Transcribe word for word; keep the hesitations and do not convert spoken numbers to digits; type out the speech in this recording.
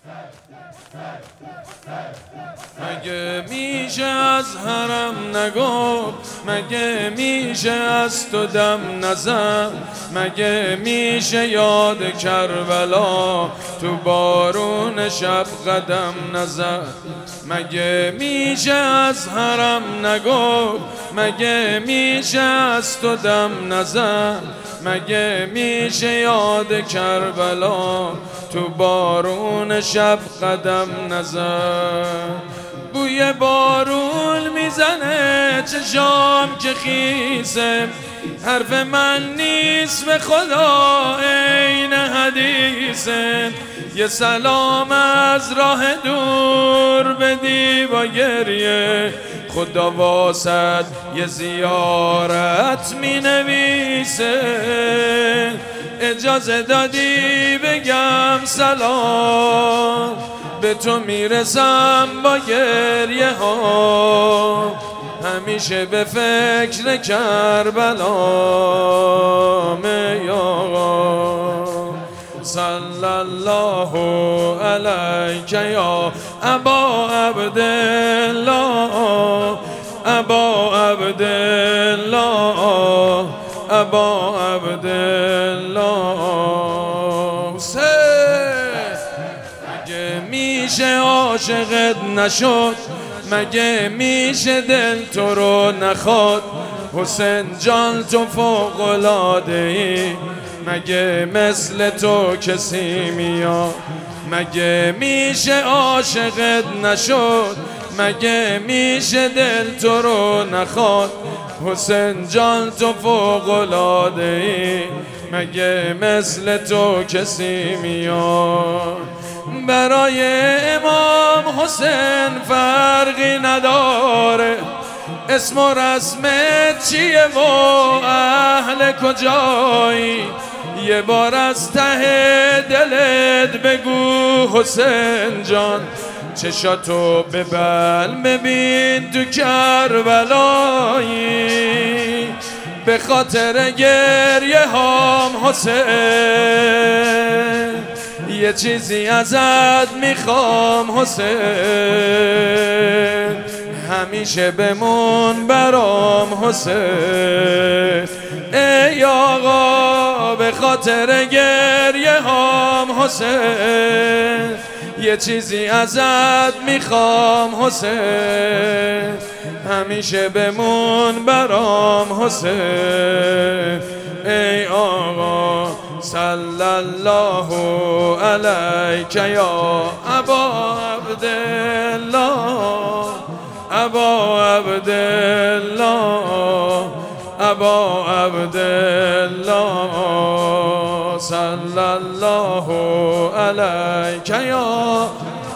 مگه میشه از حرم نگفت، مگه میشه از تو دم نزن، مگه میشه یاد کربلا تو بارون شب قدم نزن، مگه میشه از حرم نگفت، مگه میشه از تو دم نزن، مگه میشه یاد کربلا تو بارون شب قدم نزن. بوی بارون میزنه چشام که خیسه، حرف من نیست به خدا عین حدیثه، یه سلام از راه دور بدی با گریه، خدا واسد یه زیارت می نویسه، اجازه دادی بگم سلام، به تو میرسم با گریه ها، همیشه به فکر کربلام یا آقا. صلی الله علیک یا ابا عبدالله، ابا عبدالله، ابا عبدالله حسین. مگه میشه عاشقت نشد، مگه میشه دل تو رو نخواد، حسین جان تو فوق العاده ای، مگه مثل تو کسی میاد، مگه میشه عاشقت نشد، مگه میشه دل تو رو نخواد، حسین جان تو فوق العاده ای، مگه مثل تو کسی میاد. برای امام حسین فرقی نداره اسم و رسمت چیه و اهل کجایی، یه بار از ته دلت بگو حسین جان، چشاتو ببل ببین تو کربلایی، به خاطر گریه هام حسین یه چیزی ازت میخوام حسین، همیشه بمون برام حسین، ای آقا به خاطر گریه هام حسین یه چیزی ازت میخوام حسین، همیشه بمون برام حسین، ای آقا. صلی الله علیک یا ابا عبدالله، ابا عبدالله، ابا عبدالله. صلی الله علیک یا